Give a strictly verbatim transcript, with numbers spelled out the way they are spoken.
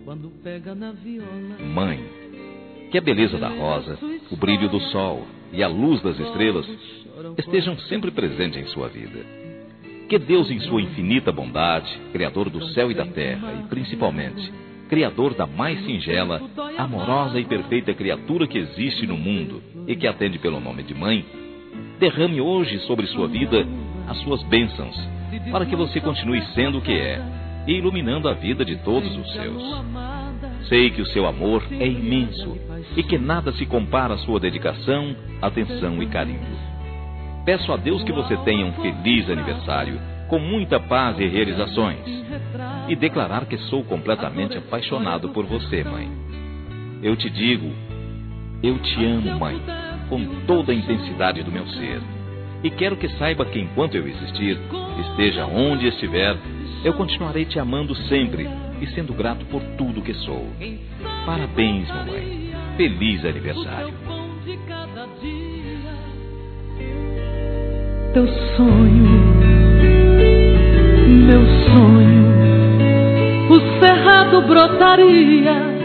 Mãe, que a beleza da rosa, o brilho do sol e a luz das estrelas estejam sempre presentes em sua vida. Que Deus, em sua infinita bondade, Criador do céu e da terra e, principalmente, Criador da mais singela, amorosa e perfeita criatura que existe no mundo e que atende pelo nome de mãe, derrame hoje sobre sua vida as suas bênçãos, para que você continue sendo o que é e iluminando a vida de todos os seus. Sei que o seu amor é imenso e que nada se compara à sua dedicação, atenção e carinho. Peço a Deus que você tenha um feliz aniversário, com muita paz e realizações, e declarar que sou completamente apaixonado por você, mãe. Eu te digo, eu te amo, mãe, com toda a intensidade do meu ser, e quero que saiba que enquanto eu existir, esteja onde estiver, eu continuarei te amando sempre e sendo grato por tudo que sou. Parabéns, mamãe. Feliz aniversário. Teu sonho, meu sonho, o cerrado brotaria